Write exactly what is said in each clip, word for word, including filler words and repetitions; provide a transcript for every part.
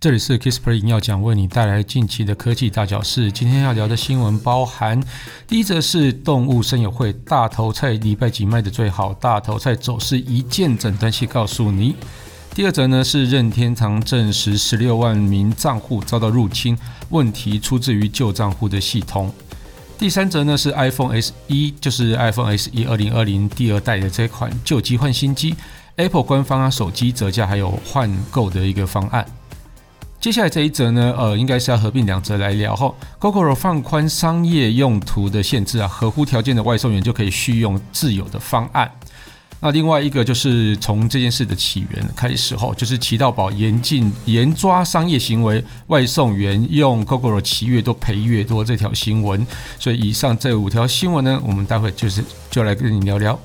这里是 Kisper 营要讲，为你带来近期的科技大小事。今天要聊的新闻包含：第一则是动物森友会大头菜礼拜几卖的最好，大头菜走势一键诊断器告诉你；第二则呢是任天堂证实十六万名账户遭到入侵，问题出自于旧账户的系统；第三则呢是 iPhone 十一， 就是 iPhone 十一二零二零第二代的这款旧机换新机， Apple 官方啊手机折价还有换购的一个方案。接下来这一则呢，呃，应该是要合并两则来聊后。Gogoro 放宽商业用途的限制啊，合乎条件的外送员就可以续用自有的方案。那另外一个就是从这件事的起源开始后，就是骑到宝严禁严抓商业行为，外送员用 Gogoro 骑越多赔越多这条新闻。所以以上这五条新闻呢，我们待会就是就来跟你聊聊。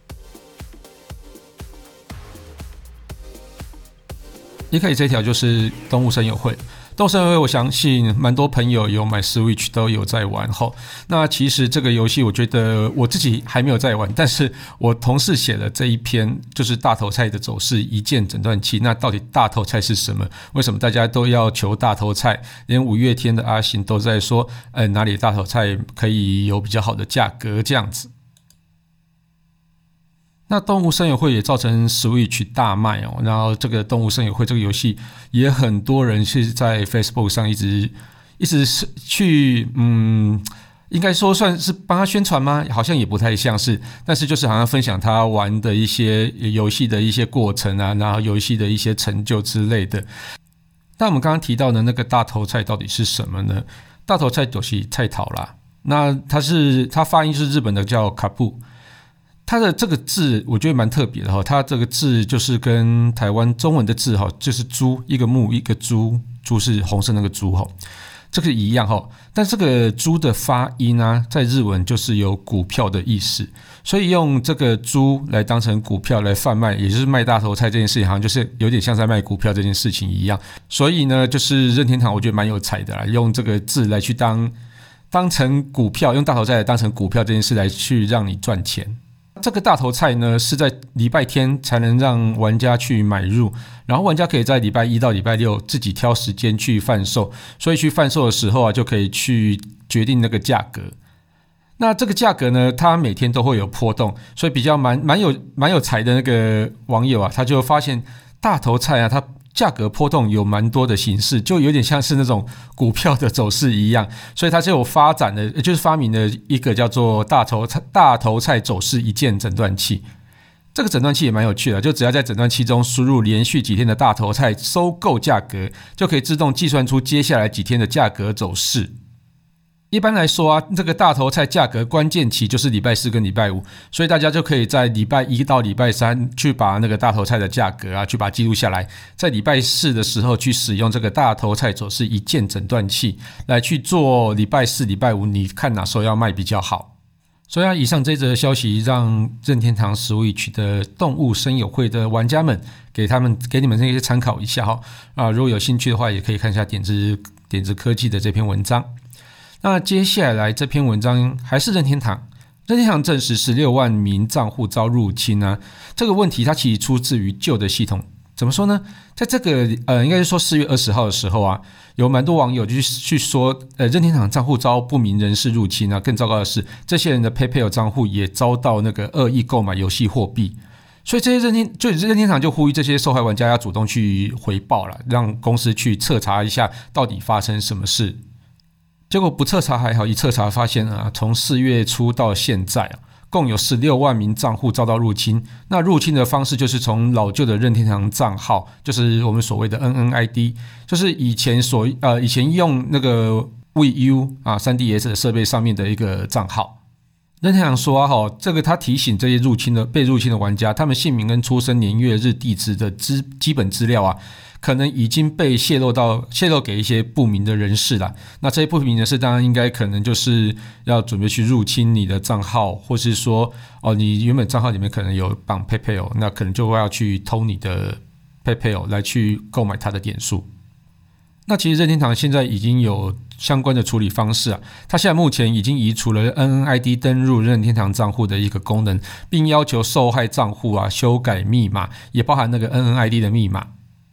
一开始这条就是动物森友会，动物森友会我相信蛮多朋友有买 Switch 都有在玩后。那其实这个游戏我觉得我自己还没有在玩，但是我同事写了这一篇就是大头菜的走势一键诊断器。那到底大头菜是什么？为什么大家都要求大头菜？连五月天的阿信都在说，呃，哪里大头菜可以有比较好的价格这样子。那动物森友会也造成 Switch 大卖哦，然后这个动物森友会这个游戏也很多人是在 Facebook 上一直一直去嗯，应该说算是帮他宣传吗？好像也不太像是，但是就是好像分享他玩的一些游戏的一些过程啊，然后游戏的一些成就之类的。那我们刚刚提到的那个大头菜到底是什么呢？大头菜就是菜头啦，那它是它发音是日本的叫卡布。它的这个字我觉得蛮特别的，它这个字就是跟台湾中文的字就是猪，一个木一个猪，猪是红色那个猪，这个一样，但这个猪的发音啊，在日文就是有股票的意思，所以用这个猪来当成股票来贩卖，也就是卖大头菜这件事情，好像就是有点像在卖股票这件事情一样。所以呢，就是任天堂我觉得蛮有才的啦，用这个字来去当当成股票，用大头菜来当成股票这件事来去让你赚钱。这个大头菜呢是在礼拜天才能让玩家去买入，然后玩家可以在礼拜一到礼拜六自己挑时间去贩售，所以去贩售的时候啊，就可以去决定那个价格。那这个价格呢，它每天都会有波动，所以比较蛮蛮有蛮有才的那个网友啊，他就发现大头菜啊，它价格波动有蛮多的形式，就有点像是那种股票的走势一样，所以它就有发展的，就是发明了一个叫做大头菜大头菜走势一键诊断器。这个诊断器也蛮有趣的，就只要在诊断器中输入连续几天的大头菜收购价格，就可以自动计算出接下来几天的价格走势。一般来说啊，这个大头菜价格关键期就是礼拜四跟礼拜五，所以大家就可以在礼拜一到礼拜三去把那个大头菜的价格啊，去把它记录下来，在礼拜四的时候去使用这个大头菜走势一键诊断器来去做礼拜四、礼拜五，你看哪时候要卖比较好。所以啊，以上这则消息让任天堂 Switch 的动物森友会的玩家们给他们给你们这些参考一下哈啊，如果有兴趣的话，也可以看一下点子点子科技的这篇文章。那接下来这篇文章还是任天堂，任天堂证实十六万名账户遭入侵啊，这个问题它其实出自于旧的系统。怎么说呢？在这个呃，应该是说四月二十号的时候啊，有蛮多网友就去说，呃，任天堂账户遭不明人士入侵啊，更糟糕的是，这些人的 PayPal 账户也遭到那个恶意购买游戏货币。所以这些任天就任天堂就呼吁这些受害玩家要主动去回报了，让公司去彻查一下到底发生什么事。结果不彻查还好，一彻查发现啊，从四月初到现在啊，共有十六万名账户遭到入侵。那入侵的方式就是从老旧的任天堂账号，就是我们所谓的 N N I D， 就是以前所呃以前用那个 Wii U 啊 三 D S 的设备上面的一个账号。任天堂说啊，这个他提醒这些入侵的被入侵的玩家，他们姓名跟出生年月日地址的基基本资料啊，可能已经被泄露到泄露给一些不明的人士了。那这些不明人士当然应该可能就是要准备去入侵你的账号，或是说哦，你原本账号里面可能有绑 PayPal， 那可能就会要去偷你的 PayPal 来去购买它的点数。那其实任天堂现在已经有相关的处理方式啊，它现在目前已经移除了 N N I D 登入任天堂账户的一个功能，并要求受害账户啊修改密码，也包含那个 N N I D 的密码。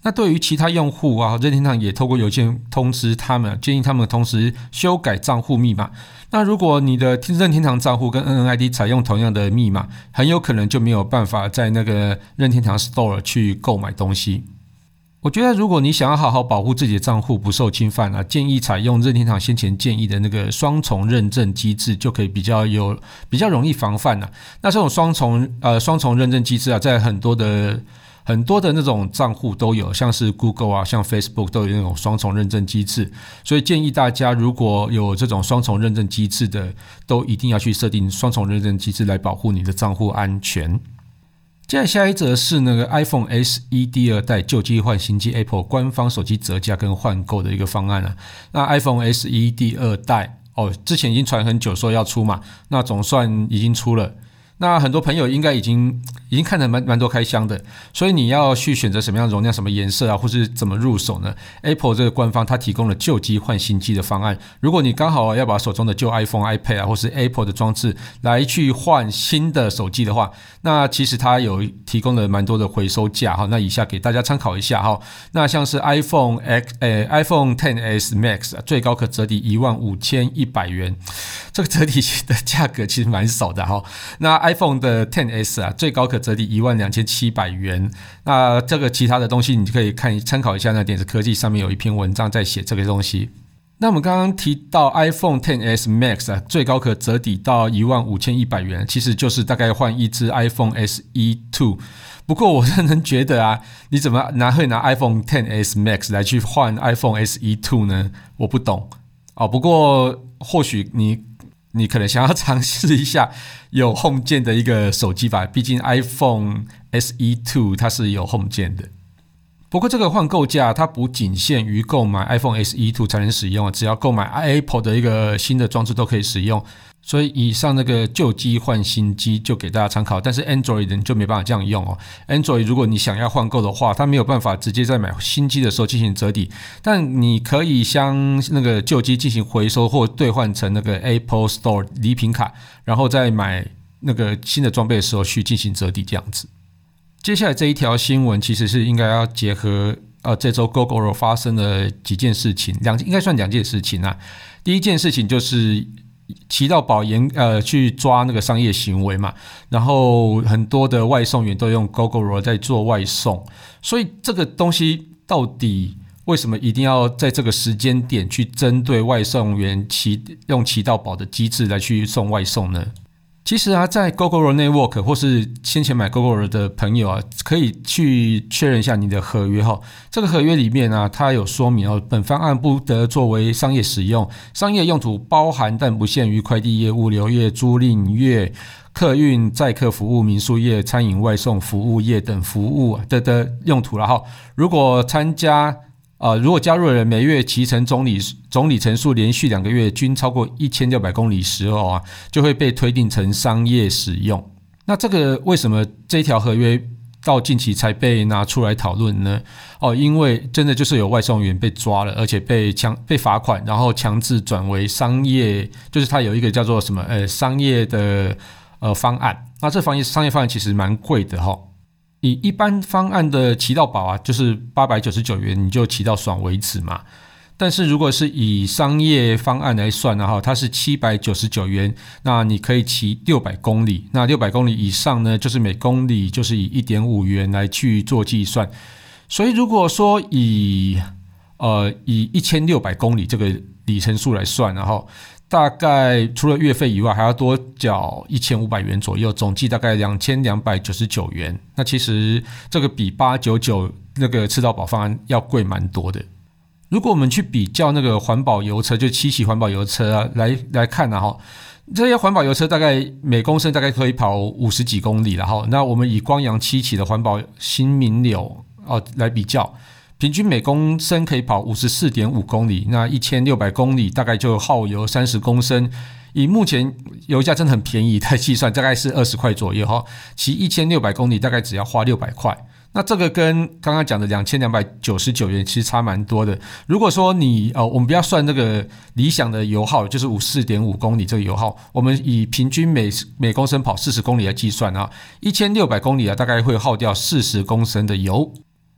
那对于其他用户啊，任天堂也透过邮件通知他们，建议他们同时修改账户密码。那如果你的任天堂账户跟 N N I D 采用同样的密码，很有可能就没有办法在那个任天堂 Store 去购买东西。我觉得如果你想要好好保护自己的账户不受侵犯啊，建议采用任天堂先前建议的那个双重认证机制，就可以比较有比较容易防范啊。那这种双重呃双重认证机制啊，在很多的很多的那种账户都有，像是 Google 啊，像 Facebook 都有那种双重认证机制，所以建议大家如果有这种双重认证机制的，都一定要去设定双重认证机制来保护你的账户安全。接下来下一则是那个 iPhone S E 第二代旧机换新机 Apple 官方手机折价跟换购的一个方案啊。那 iPhone S E 第二代哦，之前已经传很久说要出嘛，那总算已经出了。那很多朋友应该已经已经看得蛮蛮多开箱的，所以你要去选择什么样的容量、什么颜色啊，或是怎么入手呢 ？Apple 这个官方它提供了旧机换新机的方案。如果你刚好要把手中的旧 iPhone、iPad 啊，或是 Apple 的装置来去换新的手机的话，那其实它有提供了蛮多的回收价哈。那以下给大家参考一下哈。那像是 iPhone X 呃 iPhone X S Max 最高可折抵一万五千一百元，这个折抵的价格其实蛮少的哈。那 iPhone 的 X S 啊，最高可折抵一万两千七百元。那这个其他的东西你可以看参考一下，那点子科技上面有一篇文章在写这个东西。那我们刚刚提到 iPhone X S Max 啊，最高可折抵到一万五千一百元，其实就是大概换一支 iPhone S E 二。不过我认真觉得啊，你怎么拿会拿 iPhone X S Max 来去换 iPhone S E 二呢？我不懂哦。不过或许你你可能想要尝试一下有 Home 键的一个手机吧，毕竟 iPhone S E 二它是有 Home 键的。不过这个换购价它不仅限于购买 iPhone S E 二才能使用，只要购买 Apple 的一个新的装置都可以使用。所以以上那个旧机换新机就给大家参考，但是 Android 人就没办法这样用哦。Android 如果你想要换购的话，它没有办法直接在买新机的时候进行折抵，但你可以将那个旧机进行回收或兑换成那个 Apple Store 礼品卡，然后再买那个新的装备的时候去进行折抵这样子。接下来这一条新闻其实是应该要结合呃这周 Gogoro 发生的几件事情，两应该算两件事情啊。第一件事情就是骑到宝严呃去抓那个商业行为嘛，然后很多的外送员都用 Gogoro 在做外送，所以这个东西到底为什么一定要在这个时间点去针对外送员骑用骑到宝的机制来去送外送呢？其实啊，在 Gogoro Network 或是先前买 Gogoro 的朋友啊，可以去确认一下你的合约哈。这个合约里面啊，它有说明哦，本方案不得作为商业使用，商业用途包含但不限于快递业、物流业、租赁业、客运载客服务、民宿业、餐饮外送服务业等服务的的用途啦哈。如果参加呃，如果加入的人每月骑乘总里总里程数连续两个月均超过一千六百公里时候啊，就会被推定成商业使用。那这个为什么这一条合约到近期才被拿出来讨论呢？哦，因为真的就是有外送员被抓了，而且被强被罚款，然后强制转为商业，就是它有一个叫做什么呃商业的呃方案。那这方商业方案其实蛮贵的哈。以一般方案的骑到宝啊，就是八百九十九元，你就骑到爽为止嘛。但是如果是以商业方案来算的话，它是七百九十九元，那你可以骑六百公里。那六百公里以上呢，就是每公里就是以 一点五元来去做计算。所以如果说以呃以一千六百公里这个里程数来算，然后大概除了月费以外还要多缴一千五百元左右，总计大概两千两百九十九元。那其实这个比八百九十九那个吃到饱方案要贵蛮多的。如果我们去比较那个环保油车，就七期环保油车啊来来看啊，这些环保油车大概每公升大概可以跑五十几公里，然后那我们以光阳七期的环保新明柳哦来比较，平均每公升可以跑 五十四点五公里，那一千六百公里大概就耗油三十公升。以目前油价真的很便宜来计算，大概是二十块左右哈，骑一千六百公里大概只要花六百块。那这个跟刚刚讲的两千两百九十九元其实差蛮多的。如果说你呃，我们不要算那个理想的油耗，就是 五十四点五公里这个油耗，我们以平均每每公升跑四十公里来计算啊，一千六百公里啊，大概会耗掉四十公升的油。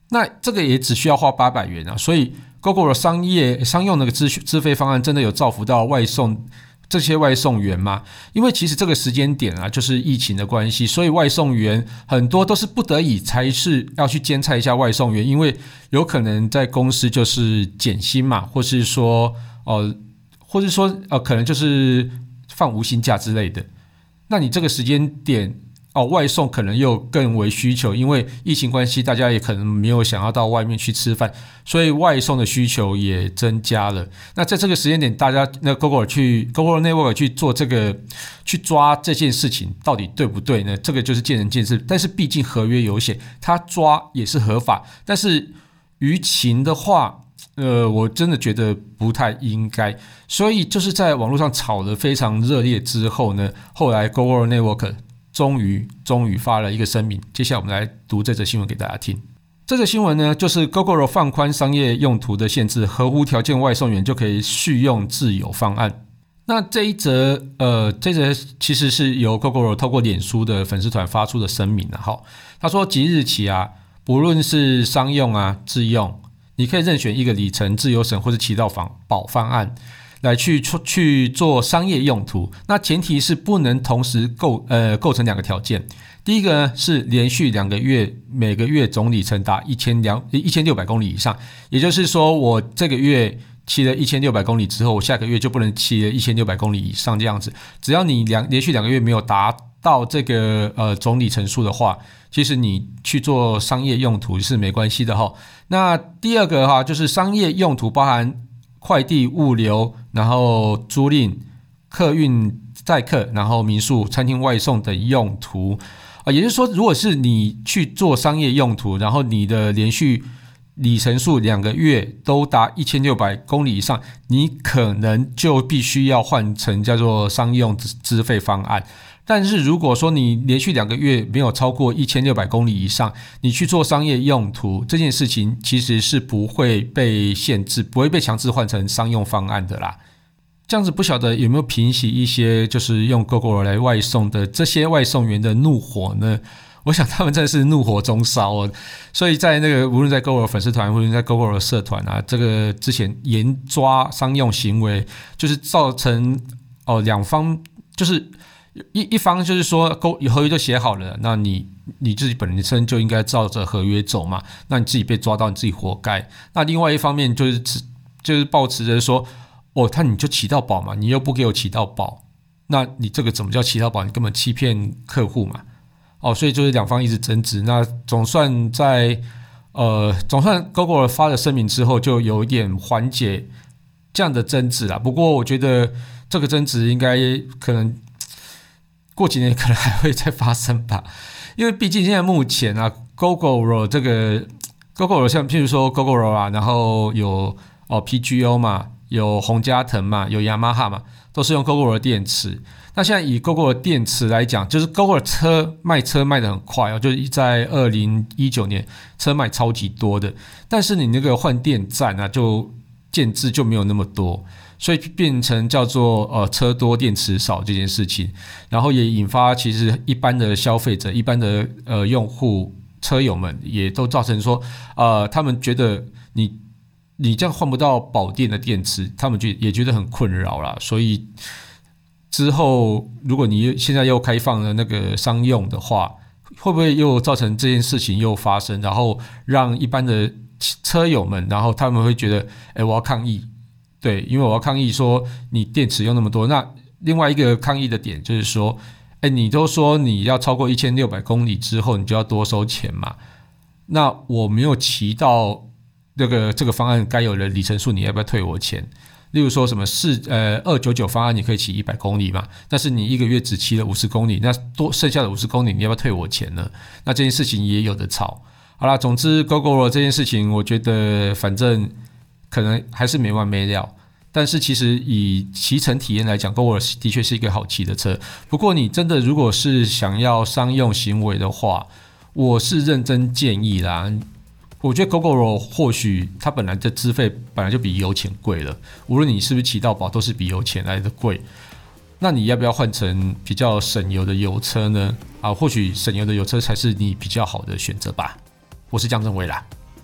那这个也只需要花八百元啊，所以 Gogoro 商业商用那个资资费方案真的有造福到外送这些外送员吗？因为其实这个时间点啊，就是疫情的关系，所以外送员很多都是不得已才是要去兼差一下外送员，因为有可能在公司就是减薪嘛，或是说呃，或是说呃，可能就是放无薪假之类的。那你这个时间点哦，外送可能又更为需求，因为疫情关系，大家也可能没有想要到外面去吃饭，所以外送的需求也增加了。那在这个时间点，大家那 Gogoro 去 Gogoro Network 去做这个去抓这件事情到底对不对呢？这个就是见仁见智。但是毕竟合约有写，他抓也是合法。但是舆情的话，呃，我真的觉得不太应该。所以就是在网络上吵得非常热烈之后呢，后来 Gogoro Network终于终于发了一个声明，接下来我们来读这则新闻给大家听。这则新闻呢，就是 Gogoro 放宽商业用途的限制，合乎条件外送员就可以续用自有方案。那这一则呃，这则其实是由 Gogoro 透过脸书的粉丝团发出的声明啊。好，他说即日起啊，不论是商用啊、自用，你可以任选一个里程、自由省或是骑到保方案。来去去做商业用途，那前提是不能同时构呃构成两个条件。第一个呢是连续两个月每个月总里程达一千六百公里以上，也就是说我这个月骑了一千六百公里之后，我下个月就不能骑了一千六百公里以上这样子。只要你两连续两个月没有达到这个呃总里程数的话，其实你去做商业用途是没关系的齁。那第二个哈就是商业用途包含快递物流，然后租赁、客运载客，然后民宿、餐厅外送等用途、呃、也就是说如果是你去做商业用途，然后你的连续里程数两个月都达一千六百公里以上，你可能就必须要换成叫做商用资费方案。但是如果说你连续两个月没有超过一千六百公里以上，你去做商业用途这件事情其实是不会被限制，不会被强制换成商用方案的啦。这样子不晓得有没有平息一些就是用 Gogoro 来外送的这些外送员的怒火呢？我想他们真的是怒火中烧哦。所以在那个无论在 Gogoro 粉丝团或者在 Gogoro 社团啊，这个之前严抓商用行为，就是造成哦两方就是一一方就是说合约就写好了，那你你自己本身就应该照着合约走嘛，那你自己被抓到你自己活该。那另外一方面就是就是抱持着说哦，他你就骑到饱嘛，你又不给我骑到饱，那你这个怎么叫骑到饱？你根本欺骗客户嘛。哦，所以就是两方一直争执，那总算在呃总算 Gogoro 发了声明之后，就有一点缓解这样的争执啦。不过我觉得这个争执应该可能过几年可能还会再发生吧，因为毕竟现在目前啊 Gogoro 这个 Gogoro 像譬如说 Gogoro 啊，然后有哦 P G O 嘛，有宏佳腾嘛，有雅马哈嘛，都是用 Gogoro 的电池。那现在以 Gogoro 的电池来讲，就是 Gogoro 车卖车卖得很快哦，就是在二零一九年车卖超级多的，但是你那个换电站啊，就建制就没有那么多，所以变成叫做呃车多电池少这件事情，然后也引发其实一般的消费者、一般的呃用户、车友们也都造成说，呃他们觉得你你这样换不到保电的电池，他们也觉得很困扰啦，所以之后如果你现在又开放了那个商用的话，会不会又造成这件事情又发生，然后让一般的车友们，然后他们会觉得诶我要抗议，对，因为我要抗议说你电池用那么多。那另外一个抗议的点就是说诶你都说你要超过一千六百公里之后你就要多收钱嘛，那我没有骑到这个这个方案该有的里程数，你要不要退我钱？例如说什么是呃二百九十九方案你可以骑一百公里嘛，但是你一个月只骑了五十公里，那多剩下的五十公里你要不要退我钱呢？那这件事情也有的吵。好啦，总之 Gogoro 这件事情我觉得反正可能还是没完没了，但是其实以骑乘体验来讲 Gogoro 的确是一个好骑的车。不过你真的如果是想要商用行为的话，我是认真建议啦，我觉得 Gogoro 或许它本来的资费本来就比油钱贵了，无论你是不是骑到饱都是比油钱来的贵，那你要不要换成比较省油的油车呢？啊，或许省油的油车才是你比较好的选择吧，我是这样认为啦。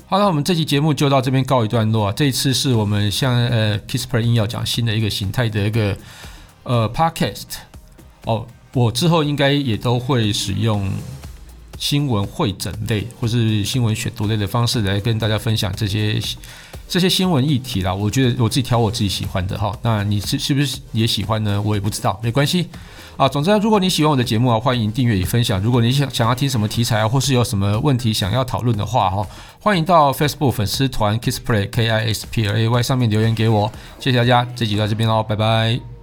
好，那我们这期节目就到这边告一段落啊。这一次是我们像呃 Kissplay 硬要讲新的一个形态的一个呃 Podcast 哦，我之后应该也都会使用新闻汇整类或是新闻选读类的方式来跟大家分享这些这些新闻议题啦。我觉得我自己挑我自己喜欢的哈，那你是是不是也喜欢呢？我也不知道，没关系。啊，总之如果你喜欢我的节目啊，欢迎订阅与分享。如果你想想要听什么题材啊，或是有什么问题想要讨论的话哈，欢迎到 Facebook 粉丝团 Kissplay K I S P L A Y 上面留言给我。谢谢大家，这集到这边喽，拜拜。